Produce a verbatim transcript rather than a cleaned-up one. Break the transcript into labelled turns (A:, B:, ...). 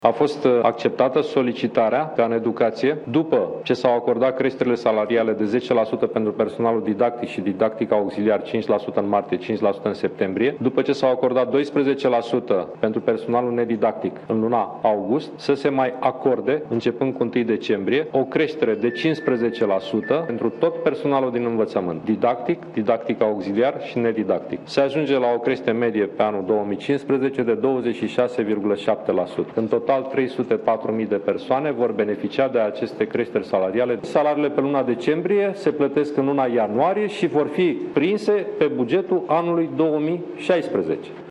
A: A fost acceptată solicitarea ca în educație, după ce s-au acordat creșterile salariale de zece la sută pentru personalul didactic și didactic auxiliar, cinci la sută în martie, cinci la sută în septembrie, după ce s-au acordat doisprezece la sută pentru personalul nedidactic în luna august, să se mai acorde, începând cu întâi decembrie, o creștere de cincisprezece la sută pentru tot personalul din învățământ, didactic, didactic auxiliar și nedidactic. Se ajunge la o creștere medie pe anul două mii cincisprezece de douăzeci și șase virgulă șapte la sută. În total, trei sute patru mii de persoane vor beneficia de aceste creșteri salariale. Salariile pe luna decembrie se plătesc în luna ianuarie și vor fi prinse pe bugetul anului două mii șaisprezece.